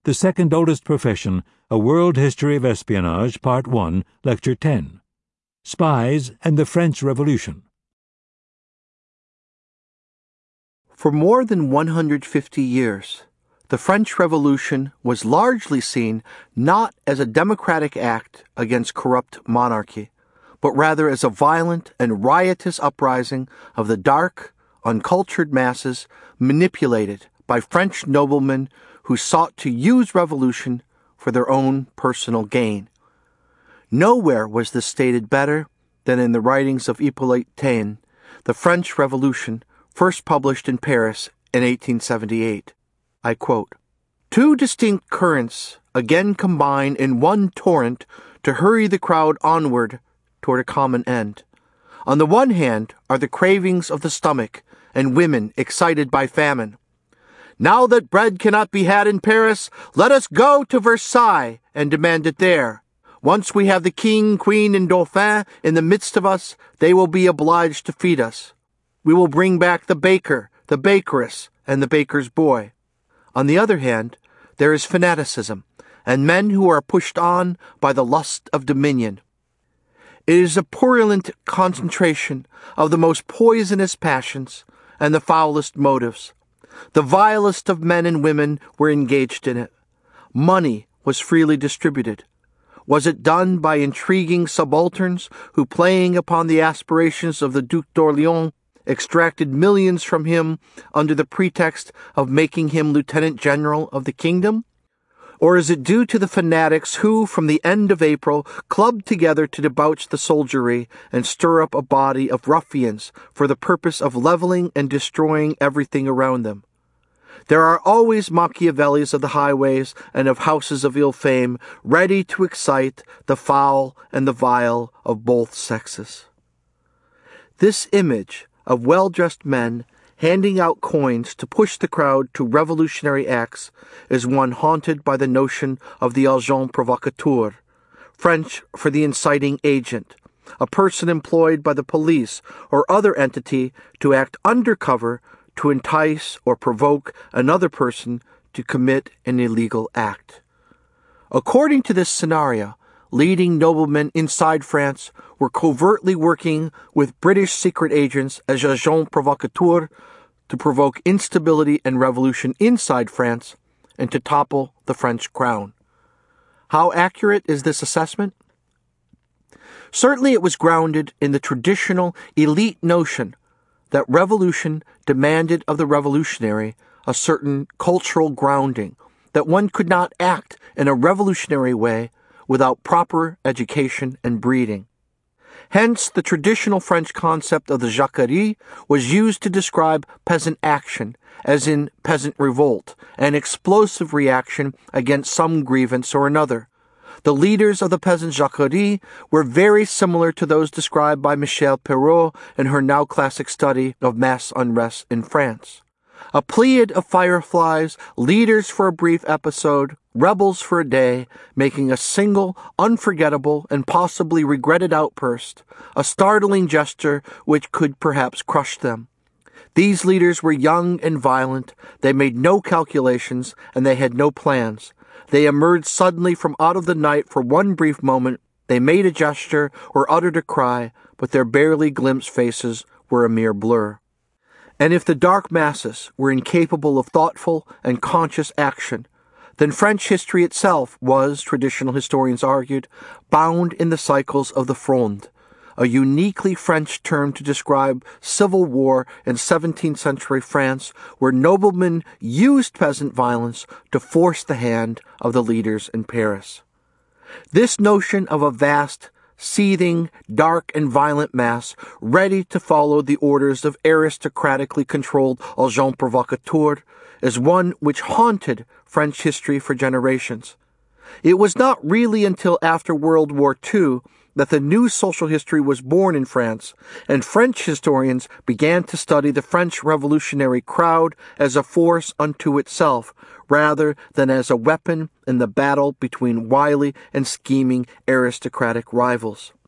The Second Oldest Profession, A World History of Espionage, Part 1, Lecture 10. Spies and the French Revolution. For more than 150 years, the French Revolution was largely seen not as a democratic act against corrupt monarchy, but rather as a violent and riotous uprising of the dark, uncultured masses manipulated by French noblemen who sought to use revolution for their own personal gain. Nowhere was this stated better than in the writings of Hippolyte Taine, The French Revolution, first published in Paris in 1878. I quote, "Two distinct currents again combine in one torrent to hurry the crowd onward toward a common end. On the one hand are the cravings of the stomach and women excited by famine. Now that bread cannot be had in Paris, let us go to Versailles and demand it there. Once we have the king, queen, and dauphin in the midst of us, they will be obliged to feed us. We will bring back the baker, the bakeress, and the baker's boy." On the other hand, there is fanaticism, and men who are pushed on by the lust of dominion. It is a purulent concentration of the most poisonous passions and the foulest motives. The vilest of men and women were engaged in it. Money was freely distributed. Was it done by intriguing subalterns who, playing upon the aspirations of the Duc d'Orléans, extracted millions from him under the pretext of making him Lieutenant General of the kingdom? Or is it due to the fanatics who, from the end of April, clubbed together to debauch the soldiery and stir up a body of ruffians for the purpose of leveling and destroying everything around them? There are always Machiavellis of the highways and of houses of ill fame, ready to excite the foul and the vile of both sexes. This image of well-dressed men handing out coins to push the crowd to revolutionary acts is one haunted by the notion of the agent provocateur, French for the inciting agent, a person employed by the police or other entity to act undercover to entice or provoke another person to commit an illegal act. According to this scenario, leading noblemen inside France were covertly working with British secret agents as agents provocateurs to provoke instability and revolution inside France and to topple the French crown. How accurate is this assessment? Certainly it was grounded in the traditional elite notion that revolution demanded of the revolutionary a certain cultural grounding, that one could not act in a revolutionary way without proper education and breeding. Hence, the traditional French concept of the jacquerie was used to describe peasant action, as in peasant revolt, an explosive reaction against some grievance or another. The leaders of the peasant jacquerie were very similar to those described by Michel Perrault in her now classic study of mass unrest in France. A pleiad of fireflies, leaders for a brief episode, rebels for a day, making a single, unforgettable, and possibly regretted outburst, a startling gesture which could perhaps crush them. These leaders were young and violent, they made no calculations, and they had no plans. They emerged suddenly from out of the night for one brief moment, they made a gesture or uttered a cry, but their barely glimpsed faces were a mere blur. And if the dark masses were incapable of thoughtful and conscious action, then French history itself was, traditional historians argued, bound in the cycles of the Fronde, a uniquely French term to describe civil war in 17th century France, where noblemen used peasant violence to force the hand of the leaders in Paris. This notion of a vast, seething, dark, and violent mass ready to follow the orders of aristocratically controlled agents provocateurs is one which haunted French history for generations. It was not really until after World War II that the new social history was born in France, and French historians began to study the French revolutionary crowd as a force unto itself, rather than as a weapon in the battle between wily and scheming aristocratic rivals.